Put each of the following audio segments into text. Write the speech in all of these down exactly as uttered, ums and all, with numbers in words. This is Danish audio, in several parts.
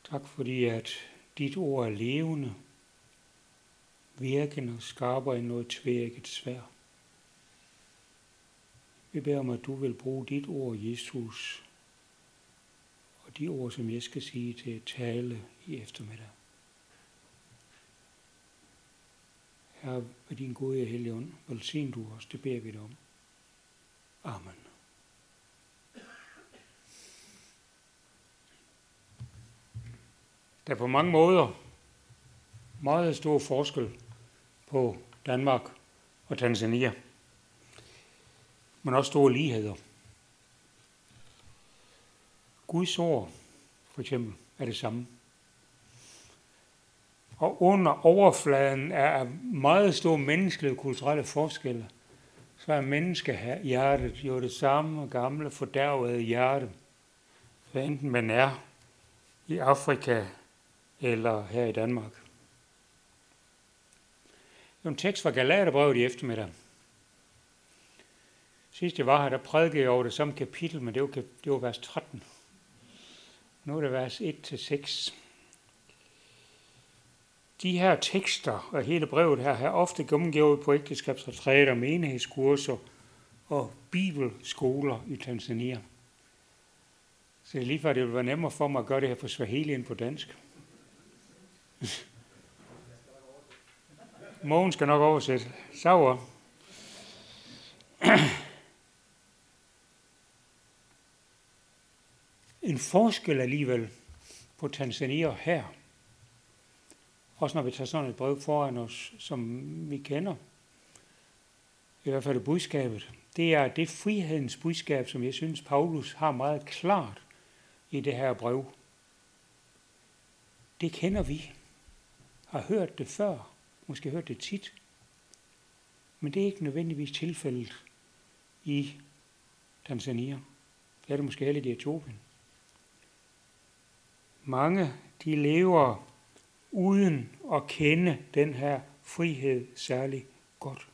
Tak fordi, at dit ord er levende, virkende og skarpere end noget tvækket sværd. Vi beder om, at du vil bruge dit ord, Jesus, og de ord, som jeg skal sige, til at tale i eftermiddag. Herre, ved din gode Helligånd, velsign du os, det beder vi dig om. Amen. Der er på mange måder meget stor forskel på Danmark og Tanzania, men også store ligheder. Guds ord, for eksempel, er det samme. Og under overfladen er meget store menneskelige og kulturelle forskelle, så er menneskehjertet jo det samme gamle fordærvede hjerte, hvad enten man er i Afrika eller her i Danmark. Det er en tekst fra Galaterbrevet i eftermiddag. Sidst jeg var her, der prædikede jeg over det samme kapitel, men det var, det var vers tretten. Nu er det vers et til seks. De her tekster og hele brevet her har ofte gennemgået på ægteskabsretræter, menighedskurser og bibelskoler i Tanzania. Så det er lige før, det vil være nemmere for mig at gøre det her på swahili end på dansk. Mogen skal nok oversætte. Sauer. En forskel alligevel på Tanzania her, også når vi tager sådan et brev foran os, som vi kender, i hvert fald budskabet, det er det frihedens budskab, som jeg synes, Paulus har meget klart i det her brev. Det kender vi, har hørt det før, måske hørt det tit, men det er ikke nødvendigvis tilfældet i Tanzania. Det er det måske heller i Etiopien. Mange, de lever uden at kende den her frihed særlig godt.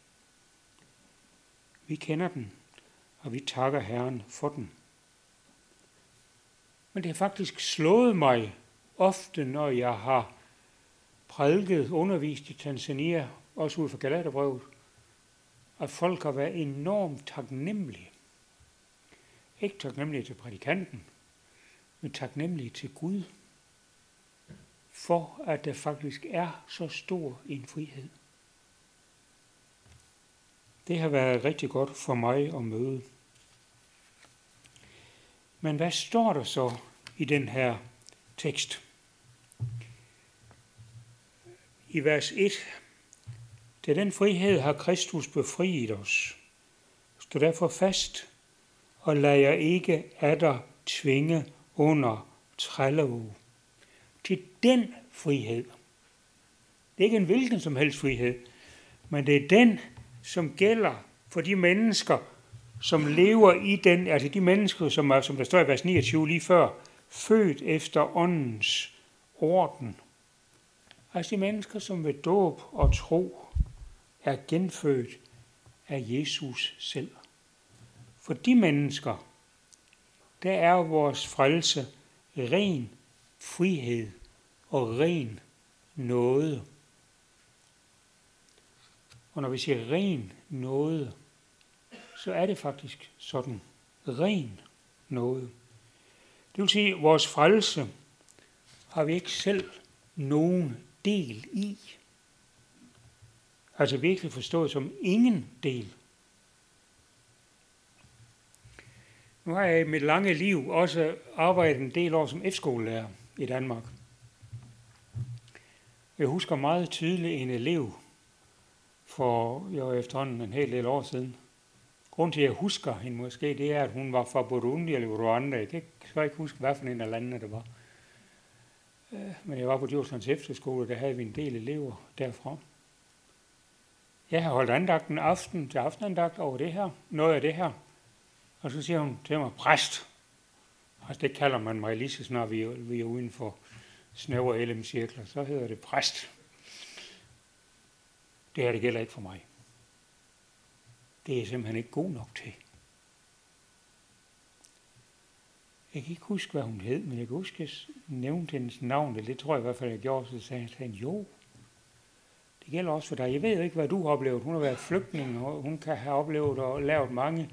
Vi kender den, og vi takker Herren for den. Men det har faktisk slået mig ofte, når jeg har prædiket, undervist i Tanzania, også ud fra Galaterbrevet, at folk har været enormt taknemmelige. Ikke taknemmelige til prædikanten, men taknemmelige til Gud, for at der faktisk er så stor en frihed. Det har været rigtig godt for mig at møde. Men hvad står der så i den her tekst? I vers et. Til den frihed har Kristus befriet os. Stå derfor fast, og lad jer ikke atter tvinge under trælleåg. Til den frihed. Det er ikke en hvilken som helst frihed, men det er den, som gælder for de mennesker, som lever i den, altså de mennesker, som er, som der står i vers niogtyve lige før, født efter åndens orden. Altså de mennesker, som ved dåb og tro er genfødt af Jesus selv. For de mennesker, der er vores frelse ren frihed og ren nåde. Og når vi siger ren nåde, så er det faktisk sådan. Ren nåde. Det vil sige, at vores frelse har vi ikke selv nogen del i. Altså virkelig forstået som ingen del. Nu har jeg i mit lange liv også arbejdet en del år som efterskolelærer i Danmark. Jeg husker meget tydeligt en elev for jo efterhånden en hel del år siden. Grunden til, at jeg husker hende måske, det er, at hun var fra Burundi eller Rwanda. Jeg kan ikke, jeg ikke huske, hvad for en af landene det var. Men jeg var på Djurslands efterskole, og der havde vi en del elever derfra. Jeg har holdt andagten aften til aftenandagt over det her, noget af det her. Og så siger hun til mig, præst. Altså det kalder man mig lige så snart vi er, vi er uden for snævre L M-cirkler. Så hedder det præst. Det her, det gælder ikke for mig. Det er jeg simpelthen ikke god nok til. Jeg kan ikke huske, hvad hun hed, men jeg kan huske, at jeg nævnte hendes navn, eller det tror jeg i hvert fald, jeg gjorde, så sagde han, jo, det gælder også for dig. Jeg ved jo ikke, hvad du har oplevet. Hun har været flygtning, og hun kan have oplevet og lavet mange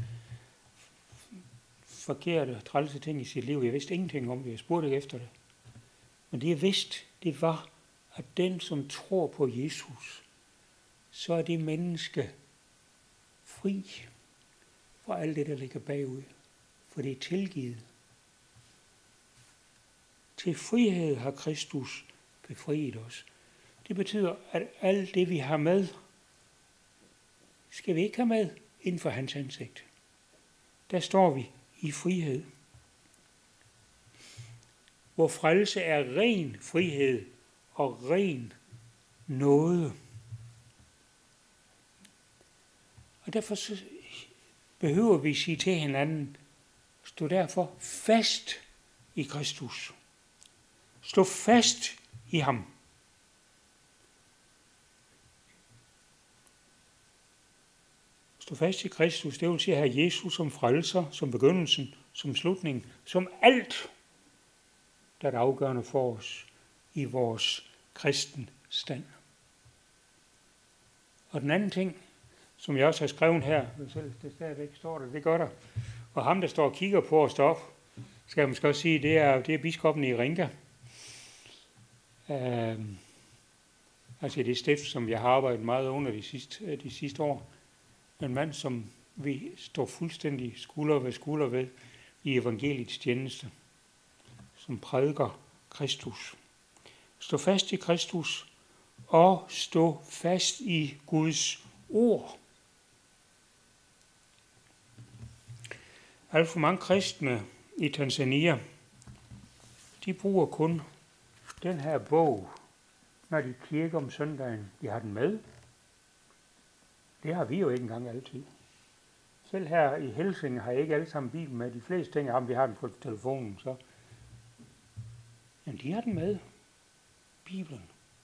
forkerte, trælse ting i sit liv. Jeg vidste ingenting om det, jeg spurgte ikke efter det. Men det jeg vidste, det var, at den, som tror på Jesus, så er det menneske fri fra alt det, der ligger bagud. For det er tilgivet. Til frihed har Kristus befriet os. Det betyder, at alt det, vi har med, skal vi ikke have med inden for hans ansigt. Der står vi i frihed. Hvor frelse er ren frihed og ren nåde. Og derfor så behøver vi sige til hinanden, stå derfor fast i Kristus. Stå fast i ham. Stå fast i Kristus, det vil sige at have Jesus som frelser, som begyndelsen, som slutningen, som alt, der er afgørende for os i vores kristen stand. Og den anden ting, som jeg også har skrevet her, selv det stadigvæk står der, det gør der. Og ham, der står og kigger på os deroppe, skal jeg måske også sige, det er, det er biskoppen i Ringa. Uh, altså det stift, som jeg har arbejdet meget under de sidste, de sidste år. En mand, som vi står fuldstændig skulder ved skulder ved i evangeliets tjeneste, som prædiker Kristus. Stå fast i Kristus og stå fast i Guds ord. Alt for mange kristne i Tanzania, de bruger kun den her bog, når de kirker om søndagen. De har den med. Det har vi jo ikke engang altid. Selv her i Helsinge har jeg ikke alle sammen Bibelen med. De fleste ting har vi har den på telefonen. Så. Men de har den med. Bibelen.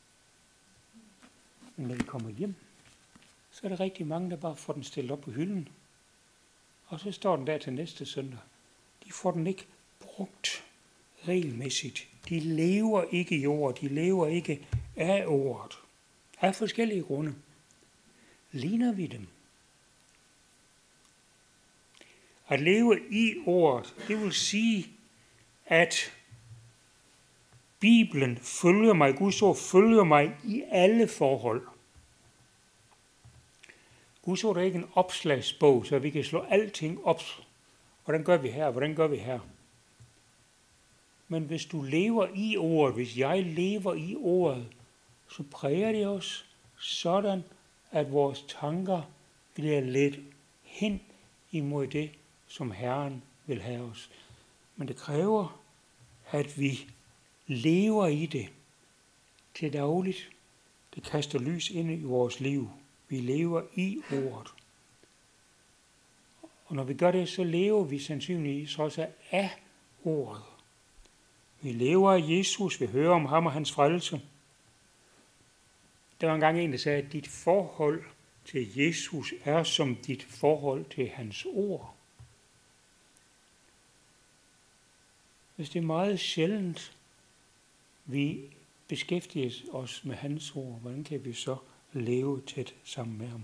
Men når de kommer hjem, så er der rigtig mange, der bare får den stillet op på hylden. Og så står den der til næste søndag. De får den ikke brugt regelmæssigt. De lever ikke i ordet. De lever ikke af ordet. Af forskellige grunde. Ligner vi dem? At leve i ordet, det vil sige, at Bibelen følger mig, Guds ord følger mig i alle forhold. Guds ord er ikke en opslagsbog, så vi kan slå alting op. Hvordan gør vi her? Hvordan gør vi her? Men hvis du lever i ordet, hvis jeg lever i ordet, så præger det os sådan, at vores tanker bliver ledt hen imod det, som Herren vil have os. Men det kræver, at vi lever i det til dagligt. Det kaster lys ind i vores liv. Vi lever i ordet. Og når vi gør det, så lever vi sandsynligvis også af ordet. Vi lever af Jesus, vi hører om ham og hans frelse. Der var engang en, der sagde, at dit forhold til Jesus er som dit forhold til hans ord. Hvis det er meget sjældent, vi beskæftiger os med hans ord, hvordan kan vi så leve tæt sammen med ham?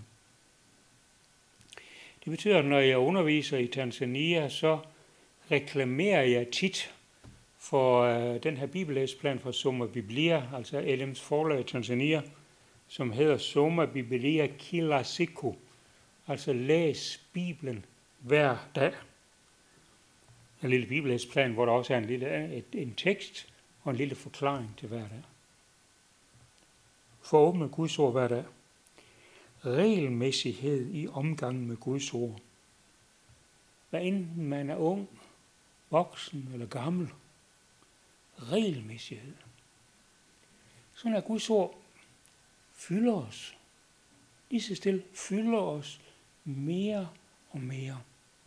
Det betyder, at når jeg underviser i Tanzania, så reklamerer jeg tit for øh, den her bibellæsplan fra Soma Biblia, altså L M's forlag i Tanzania, som hedder Soma Biblia Kila Siku, altså læs Bibelen hver dag. En lille bibellæsplan, hvor der også er en, lille, et, en tekst og en lille forklaring til hver dag. For at åbne Guds ord hver dag. Regelmæssighed i omgangen med Guds ord. Hvad enten man er ung, voksen eller gammel. Regelmæssighed. Sådan at Guds ord fylder os. Lige så stille fylder os mere og mere.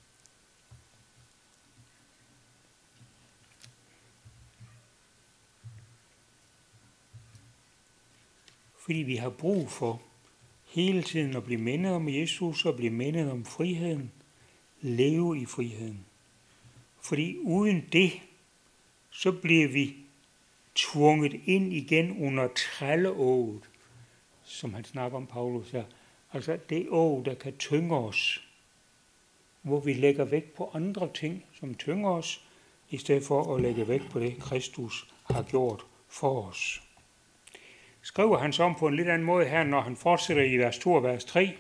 Fordi vi har brug for hele tiden at blive mindet om Jesus og blive mindet om friheden. Leve i friheden. Fordi uden det, så bliver vi tvunget ind igen under trælleåget, som han snakker om, Paulus her. Altså det å, der kan tynge os, hvor vi lægger vægt på andre ting, som tynger os, i stedet for at lægge vægt på det, Kristus har gjort for os. Skriver han så om på en lidt anden måde her, når han fortsætter i vers to og vers tre.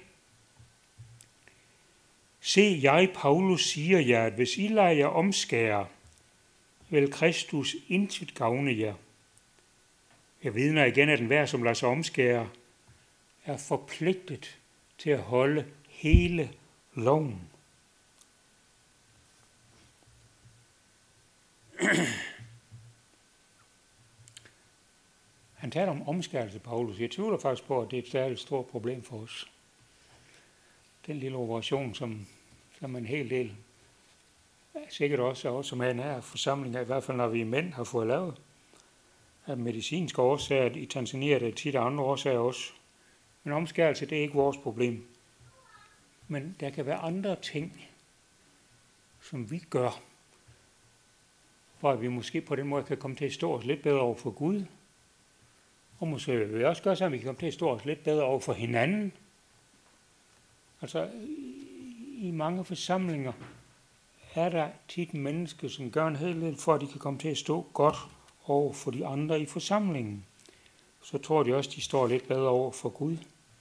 Se, jeg, Paulus, siger jer, at hvis I lader jer omskære, vil Kristus intet gavne jer. Jeg vidner igen, at enhver, som lader sig omskære, er forpligtet til at holde hele loven. Han taler om omskærelse, Paulus. Jeg tvivler faktisk på, at det er et særligt stort problem for os. Den lille operation, som, som en hel del, sikkert også af os som er en her forsamling, i hvert fald når vi er mænd, har fået lavet. Af medicinske årsager, i Tanzania det er tit andre årsager også. Men omskærelse, det er ikke vores problem. Men der kan være andre ting, som vi gør, hvor vi måske på den måde kan komme til at stå os lidt bedre over for Gud. Og måske vil vi også gøre så, at vi kan komme til at stå os lidt bedre over for hinanden. Altså, i mange forsamlinger er der tit mennesker, som gør en hel del for, at de kan komme til at stå godt over for de andre i forsamlingen. Så tror de også, at de står lidt bedre over for Gud.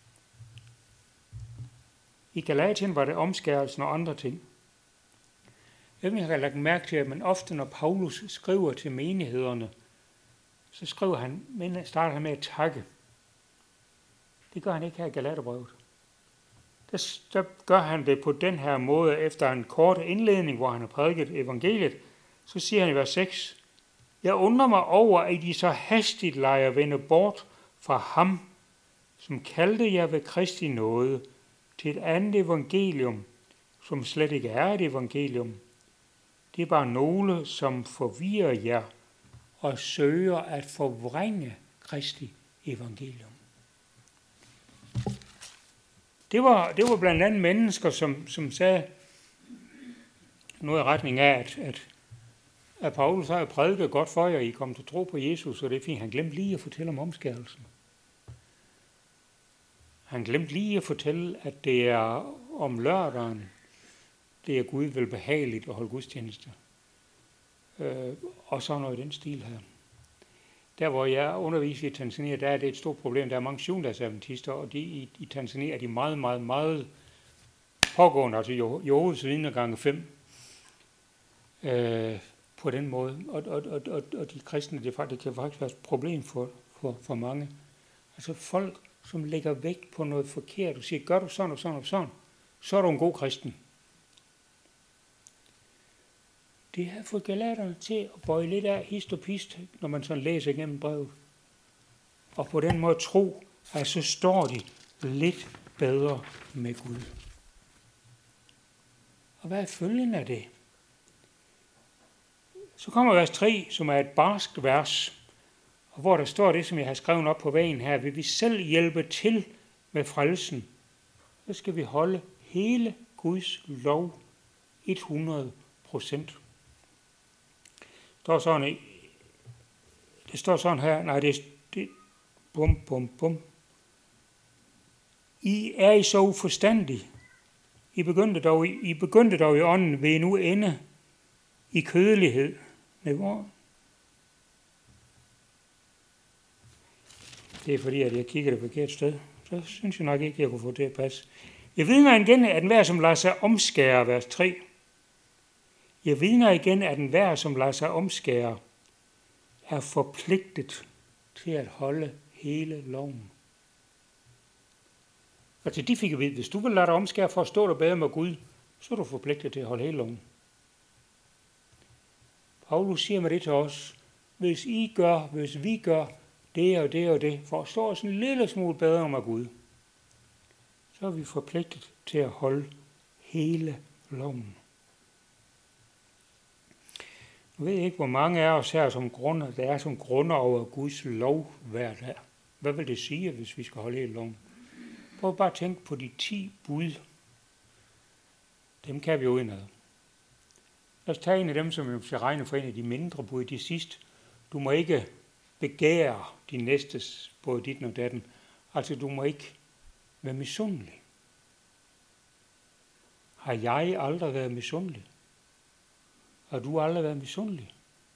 I Galatien var det omskærelsen og andre ting. Jeg har lagt mærke til, at man ofte, når Paulus skriver til menighederne, så skriver han, men starter han med at takke. Det gør han ikke her i Galaterbrevet. Der, der gør han det på den her måde, efter en kort indledning, hvor han har prædiket evangeliet. Så siger han i vers seks, jeg undrer mig over, at I så hastigt lader jer vende bort fra ham, som kaldte jer ved Kristi nåde, til et andet evangelium, som slet ikke er et evangelium. Det er bare nogle, som forvirrer jer og søger at forvrænge Kristi evangelium. Det var, det var blandt andet mennesker, som, som sagde noget i retning af, at, at, at Paulus har prædiket godt for jer, I kom til tro på Jesus, og det er fint. Han glemte lige at fortælle om omskærelsen. Han glemte lige at fortælle, at det er om lørdagen, det er Gud vel behageligt at holde gudstjeneste. Øh, og så noget i den stil her. Der hvor jeg underviser i Tanzania, der er det et stort problem. Der er mange syvendagsadventister, og de, i, i Tanzania er de meget, meget, meget pågående, altså Jehovas vidner gange fem, øh, på den måde. Og, og, og, og, og de kristne, det, det kan faktisk være et problem for, for, for mange. Altså folk, som lægger vægt på noget forkert, og siger, gør du sådan og sådan og sådan, så er du en god kristen. Det har fået galaterne til at bøje lidt af hist og pist, når man sådan læser igennem brevet. Og på den måde tro, at så står de lidt bedre med Gud. Og hvad er følgen af det? Så kommer vers tre, som er et barskt vers, og hvor der står det, som jeg har skrevet op på væggen her. Vil vi selv hjælpe til med frelsen, så skal vi holde hele Guds lov hundrede procent. Det står sådan, det står sådan her, nej, det er, det, bum, bum, bum. I er I så uforstandige. I begyndte dog, I begyndte dog i ånden, vil I nu ende i kødelighed. Med hvor? Det er fordi, at jeg kigger det forkert sted. Så synes jeg nok ikke, at jeg kunne få det at passe. Jeg vidner igen, at enhver, som lader sig omskære, vers tre. Jeg vidner igen, at enhver, som lader sig omskære, er forpligtet til at holde hele loven. Og til de fik jeg vide, hvis du vil lade dig omskære for at stå der bedre med Gud, så er du forpligtet til at holde hele loven. Paulus siger med det til os, hvis I gør, hvis vi gør det og det og det, for at stå os en lille smule bedre med Gud, så er vi forpligtet til at holde hele loven. Jeg ved ikke, hvor mange af os her, som grunder, der er som grunder over Guds lov hver dag. Hvad vil det sige, hvis vi skal holde hele loven? Prøv bare at tænke på de ti bud. Dem kan vi udenad. Lad os tage en af dem, som vi skal regne for en af de mindre bud, de sidste. Du må ikke begære din næstes, både dit og datten. Altså, du må ikke være misundelig. Har jeg aldrig været misundelig? Har du aldrig været misundelig?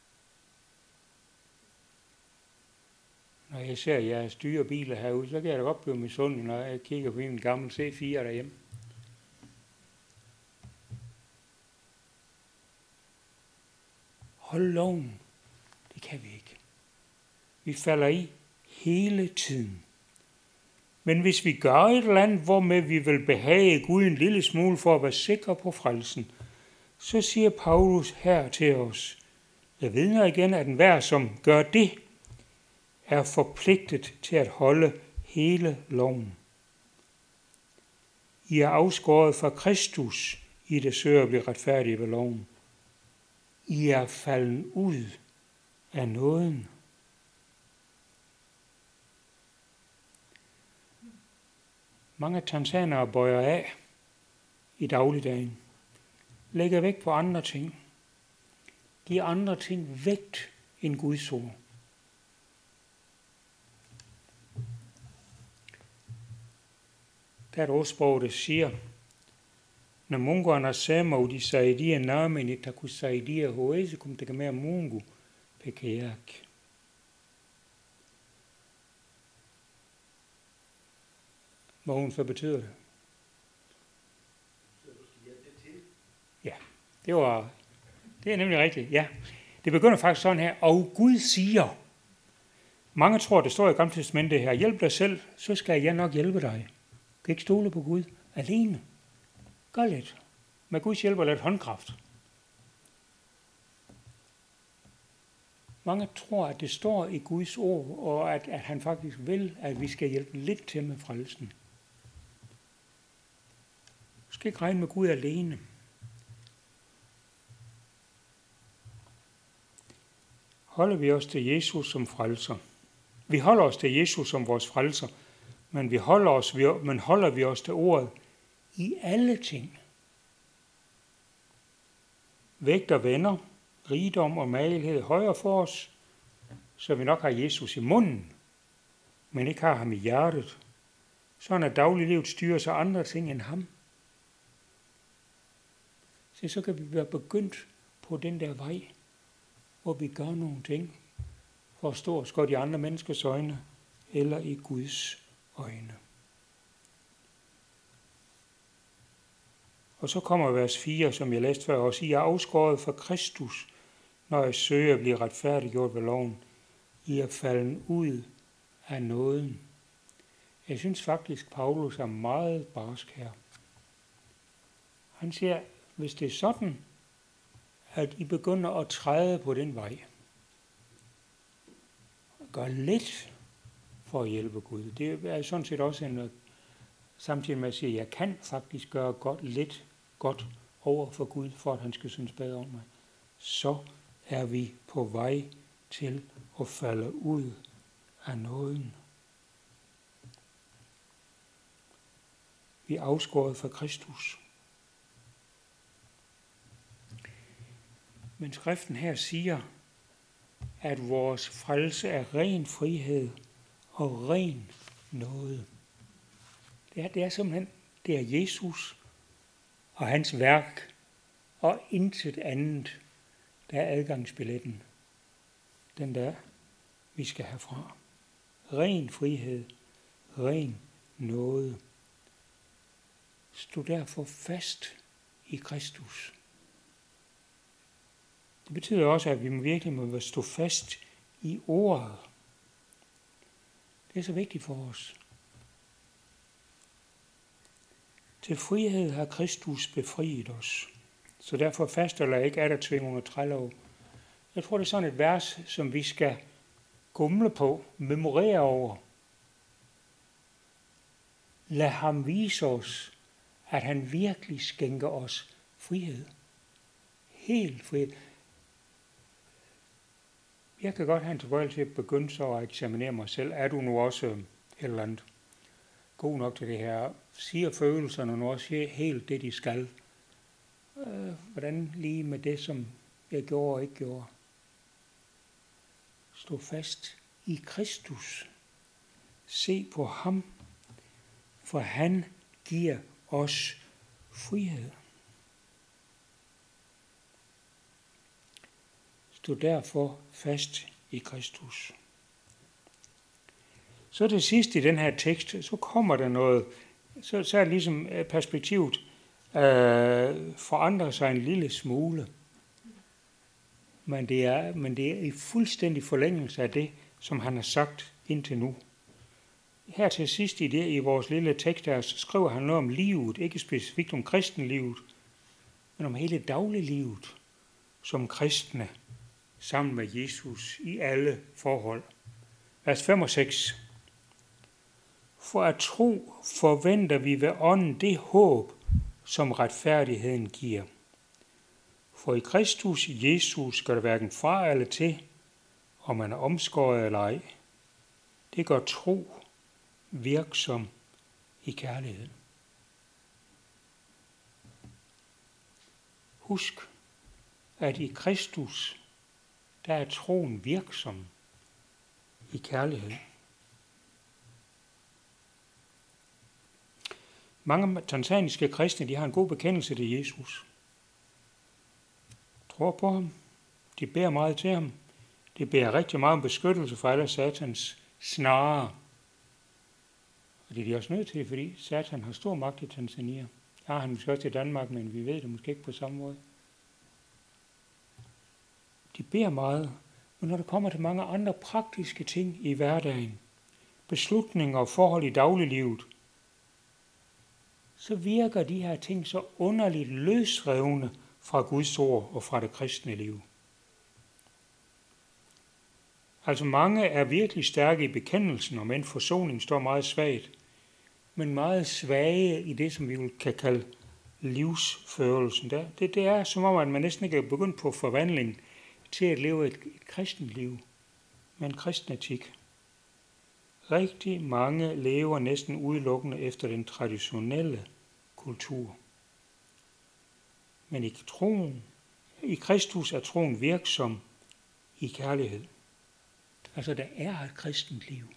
Når jeg ser jeres dyre biler herude, så kan jeg da godt blive misundelig, når jeg kigger på min gamle C fire derhjemme. Hold loven. Det kan vi ikke. Vi falder i hele tiden. Men hvis vi gør et eller andet, hvormed vi vil behage Gud en lille smule for at være sikre på frelsen, så siger Paulus her til os, jeg vidner igen, at enhver, som gør det, er forpligtet til at holde hele loven. I er afskåret fra Kristus, I det søger at blive retfærdige ved loven. I er falden ud af nåden. Mange tanzanere bøjer af i dagligdagen. Lægger vægt på andre ting. Giver andre ting vægt end Guds ord. Der er et ordsprog, der siger, na Mungu anasema ujisaidie nami nitakusaidia, huwezi kumtegemea Mungu peke yake. Mogens, hvad betyder det? Ja, det var, det er nemlig rigtigt, ja. Det begynder faktisk sådan her, og Gud siger, mange tror, det står i Gamle Testamentet her, hjælp dig selv, så skal jeg nok hjælpe dig. Du kan ikke stole på Gud alene. Gør lidt. Med Guds hjælp og lidt håndkraft. Mange tror, at det står i Guds ord, og at, at han faktisk vil, at vi skal hjælpe lidt til med frelsen. Du skal ikke regne med Gud alene. Holder vi os til Jesus som frelser? Vi holder os til Jesus som vores frelser, men, vi holder, os, men holder vi os til ordet i alle ting. Vægt og venner, rigdom og magelighed højere for os, så vi nok har Jesus i munden, men ikke har ham i hjertet. Sådan at dagliglivet styrer sig andre ting end ham. Så, så kan vi være begyndt på den der vej, hvor vi gør nogle ting for at stå os godt i andre menneskers øjne eller i Guds øjne. Og så kommer vers fire, som jeg læste før også. I er afskåret fra Kristus, når jeg søger at blive retfærdiggjort ved loven. I er falden ud af nåden. Jeg synes faktisk, Paulus er meget barsk her. Han siger, hvis det er sådan, at I begynder at træde på den vej, gør lidt for at hjælpe Gud. Det er sådan set også en, samtidig med at sige, at jeg kan faktisk gøre godt, lidt godt over for Gud, for at han skal synes bedre om mig. Så er vi på vej til at falde ud af nåden. Vi er afskåret fra Kristus. Men skriften her siger, at vores frelse er ren frihed og ren nåde. Det er, det er simpelthen, det er Jesus og hans værk, og intet andet, der er adgangsbilletten. Den der, vi skal have fra. Ren frihed, ren nåde. Stå derfor fast i Kristus. Det betyder også, at vi virkelig må stå fast i ordet. Det er så vigtigt for os. Til frihed har Kristus befriet os. Så derfor fastholder jeg ikke at der tvinger under trælov. Jeg tror, det er sådan et vers, som vi skal gumle på, memorere over. Lad ham vise os, at han virkelig skænker os frihed. Helt frihed. Jeg kan godt have en tilbøjelse til at begynde så at eksaminere mig selv. Er du nu også et eller andet god nok til det her? Siger følelserne nu også helt det, de skal? øh, hvordan lige med det, som jeg gjorde og ikke gjorde. Stå fast i Kristus. Se på ham, for han giver os frihed. Stå derfor fast i Kristus. Så til sidst i den her tekst, så kommer der noget, så, så er det ligesom perspektivet øh, forandrer sig en lille smule. Men det, er, men det er i fuldstændig forlængelse af det, som han har sagt indtil nu. Her til sidst i det, i vores lille tekst her, så skriver han noget om livet, ikke specifikt om kristenlivet, men om hele dagliglivet som kristne sammen med Jesus i alle forhold. Vers fem og seks. For at tro forventer vi ved ånden det håb, som retfærdigheden giver. For i Kristus Jesus gør det hverken fra eller til, om man er omskåret eller ej. Det gør tro virksom i kærligheden. Husk, at i Kristus, der er troen virksom i kærlighed. Mange tanzaniske kristne, de har en god bekendelse til Jesus. Tror på ham. De beder meget til ham. De beder rigtig meget om beskyttelse for alle satans snarer. Og det er de også nødt til, fordi Satan har stor magt i Tanzania. Ja, han er måske også i Danmark, men vi ved det måske ikke på samme måde. De beder meget, men når det kommer til mange andre praktiske ting i hverdagen, beslutninger og forhold i dagliglivet, så virker de her ting så underligt løsrevne fra Guds ord og fra det kristne liv. Altså mange er virkelig stærke i bekendelsen, og men forsoning står meget svagt, men meget svage i det, som vi kan kalde livsførelsen. Det, det er som om, at man næsten ikke er begyndt på forvandling til at leve et, et kristent liv med en kristen etik. Rigtig mange lever næsten udelukkende efter den traditionelle kultur. Men i troen, i Kristus er troen virksom i kærlighed. Altså, der er et kristent liv.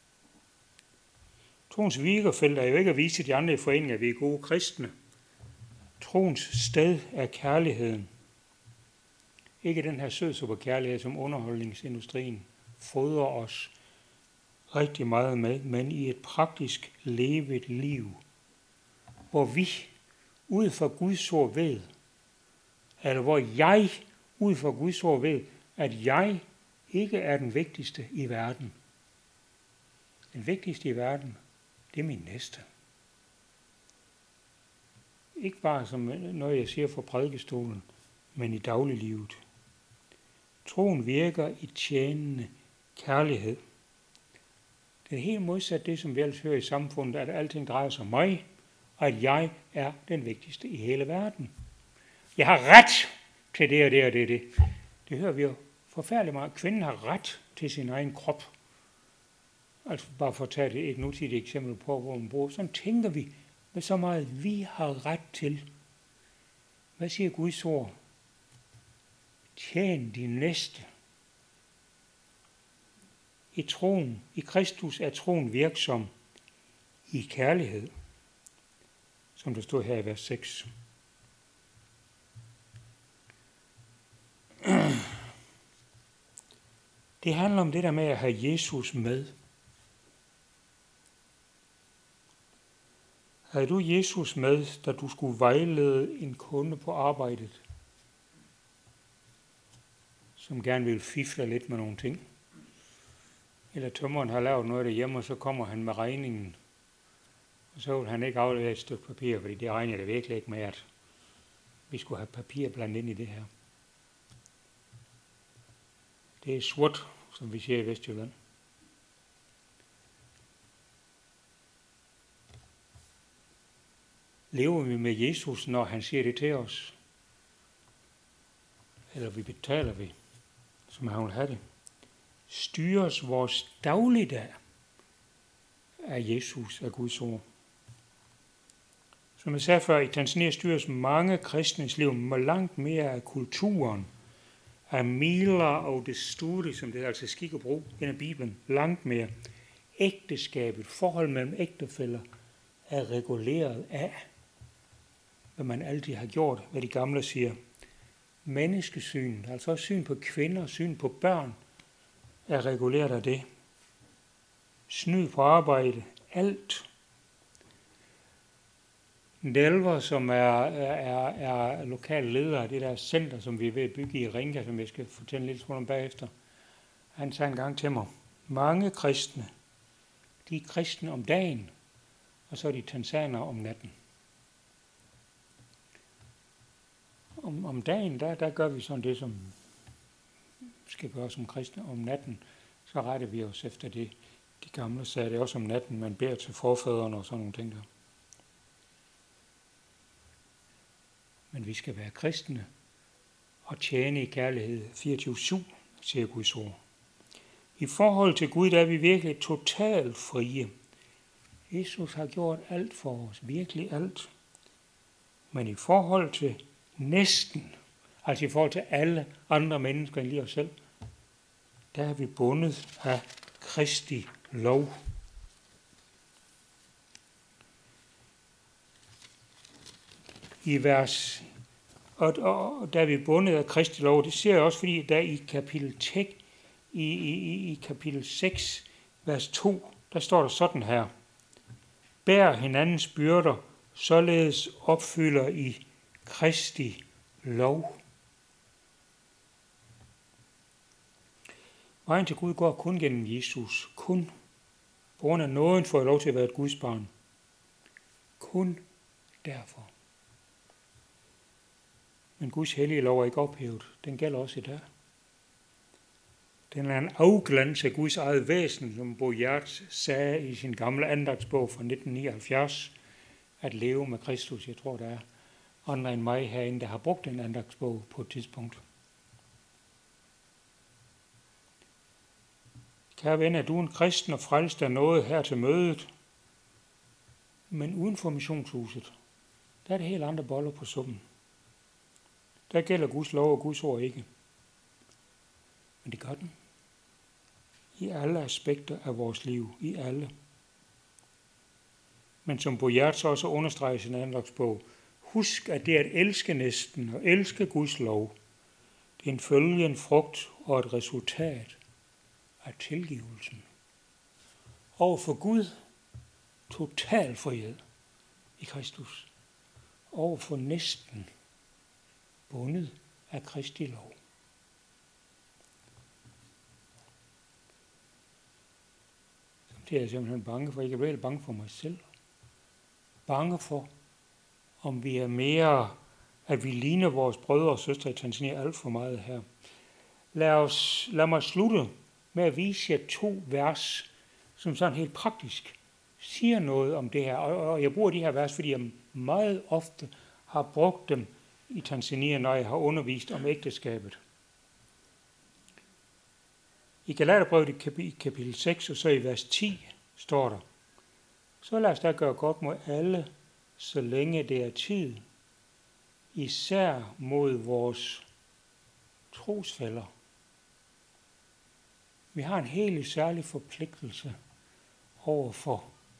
Troens virkerfelt er jo ikke at vise til de andre i foreninger, at vi er gode kristne. Troens sted er kærligheden. Ikke den her sødsuppe kærlighed, som underholdningsindustrien fodrer os rigtig meget med, men i et praktisk levet liv, hvor vi ud fra Guds ord ved, eller hvor jeg ud fra Guds ord ved, at jeg ikke er den vigtigste i verden. Den vigtigste i verden, det er min næste. Ikke bare som noget, jeg siger fra prædikestolen, men i dagliglivet. Troen virker i tjenende kærlighed. Det er helt modsat det, som vi ellers hører i samfundet, at alting drejer sig om mig, og at jeg er den vigtigste i hele verden. Jeg har ret til det og det og det og det. Det hører vi jo forfærdeligt meget. Kvinden har ret til sin egen krop. Altså bare for at tage et nutidigt eksempel på, hvor man bor. Sådan tænker vi med så meget, vi har ret til. Hvad siger Guds ord? Tjen din næste. I troen, i Kristus er troen virksom i kærlighed, som der står her i vers seks. Det handler om det der med at have Jesus med. Havde du Jesus med, da du skulle vejlede en kunde på arbejdet, som gerne vil fifle lidt med nogle ting? Eller tømmeren har lavet noget derhjemme, og så kommer han med regningen. Og så vil han ikke aflevere et stykke papir, fordi det regner det virkelig ikke med, at vi skulle have papir blandt ind i det her. Det er sort, som vi siger i Vestjylland. Lever vi med Jesus, når han siger det til os? Eller vi betaler vi, som han vil have det? Styres vores dagligdag af Jesus, af Guds ord? Som jeg sagde før, i Tanzania styres mange kristnes liv med langt mere af kulturen, af mila og desturi, som det er, altså skik og brug, end af Bibelen. Langt mere. Ægteskabet, forhold mellem ægtefæller, er reguleret af, hvad man altid har gjort, hvad de gamle siger. Menneskesynet, altså også syn på kvinder, syn på børn, er reguleret af det. Snyd på arbejde, alt. Nelver, som er, er, er lokal leder af det der center, som vi er ved at bygge i Ringa, som jeg skal fortælle lidt om bagefter, han sagde en gang til mig, mange kristne, de er kristne om dagen, og så er de tanzanere om natten. Om, om dagen, der, der gør vi sådan det, som skal gøre som kristne. Om natten, så retter vi os efter det. De gamle sagde det også om natten, man beder til forfædrene og sådan nogle ting der. Men vi skal være kristne og tjene i kærlighed fireogtyve syv, siger Guds ord. I forhold til Gud, der er vi virkelig totalt frie. Jesus har gjort alt for os, virkelig alt. Men i forhold til næsten, altså i forhold til alle andre mennesker end lige os selv, der er vi bundet af Kristi lov. I vers, og, og der er vi bundet af Kristi lov, det ser jeg også, fordi der i kapitel, tek, i, i, i kapitel seks, vers to, der står der sådan her. Bær hinandens byrder, således opfylder I Kristi lov. Vejen til Gud går kun gennem Jesus. Kun. På grund af nåden får jeg lov til at være et Guds barn. Kun derfor. Men Guds hellige lov er ikke ophævet. Den gælder også i dag. Den er en afglans af Guds eget væsen, som Boyard sagde i sin gamle andagtsbog fra nitten nioghalvfjerds, at leve med Kristus. Jeg tror, der er andre end mig herinde, der har brugt en andagtsbog på et tidspunkt. Kære ven, er du en kristen og frelst af noget her til mødet, men uden for missionshuset, der er det helt andre boller på suppen. Der gælder Guds lov og Guds ord ikke. Men det gør den. I alle aspekter af vores liv. I alle. Men som Boyard også understreger i sin andagtsbog, husk, at det at elske næsten og elske Guds lov, det er en følge, en frugt og et resultat af tilgivelsen. Over for Gud, total frihed i Kristus. Over for næsten, bundet af Kristi lov. Det er jeg simpelthen bange for. Jeg er vel bange for mig selv. Bange for, om vi er mere, at vi ligner vores brødre og søstre i Tanzania alt for meget her. Lad, os, lad mig slutte med at vise jer to vers, som sådan helt praktisk siger noget om det her. Og jeg bruger de her vers, fordi jeg meget ofte har brugt dem i Tanzania, når jeg har undervist om ægteskabet. I Galaterbrevet i kapitel seks, og så i vers ti, står der, så lad os da gøre godt mod alle, så længe det er tid, især mod vores trosfæller. Vi har en helt særlig forpligtelse over for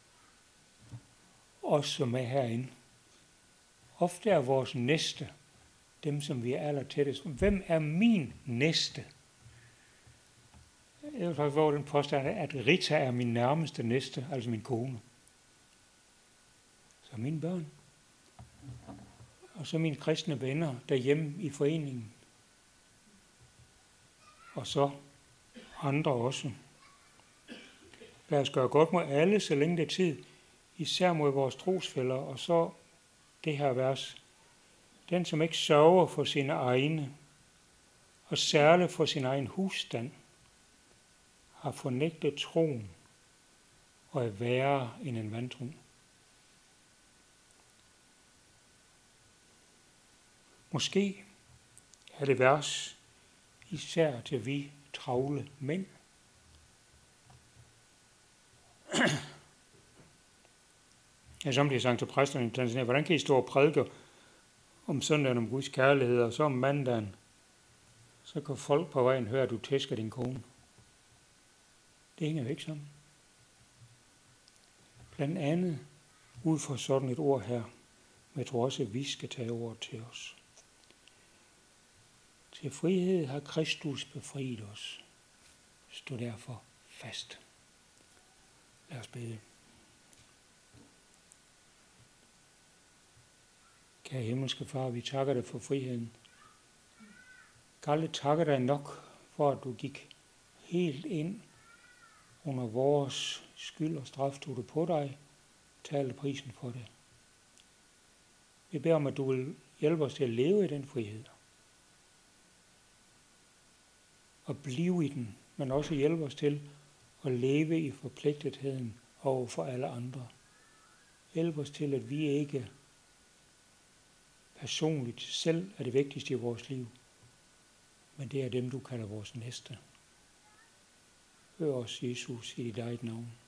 os, som er herinde. Ofte er vores næste, dem som vi er aller tættest. Hvem er min næste? Jeg vil faktisk våge den påstand, at Rita er min nærmeste næste, altså min kone. Så mine børn. Og så mine kristne venner derhjemme i foreningen. Og så andre også. Lad os gøre godt mod alle, så længe det er tid. Især mod vores trosfæller. Og så det her vers. Den, som ikke sørger for sine egne, og særligt for sin egen husstand, har fornægtet troen og er værre end en vantro. Måske er det vers især til vi travle mænd. Jeg har samtidig sagt til præsterne i Tanzania, hvordan kan I stå og prædike om søndagen om Guds kærlighed, og så om mandagen, så kan folk på vejen høre, at du tæsker din kone. Det hænger jo ikke sammen. Blandt andet ud fra sådan et ord her, men jeg tror også, at vi skal tage ordet til os. Til frihed har Kristus befriet os. Stå derfor fast. Lad os bede. Kære himmelske Far, vi takker dig for friheden. Karle, takker dig nok for, at du gik helt ind under vores skyld og straf, tog det på dig, talte prisen for det. Vi beder om, at du vil hjælpe os til at leve i den frihed. Og blive i den, men også hjælpe os til at leve i forpligtetheden over for alle andre. Hjælp os til, at vi ikke personligt selv er det vigtigste i vores liv, men det er dem, du kalder vores næste. Hør os, Jesus, i dit eget navn.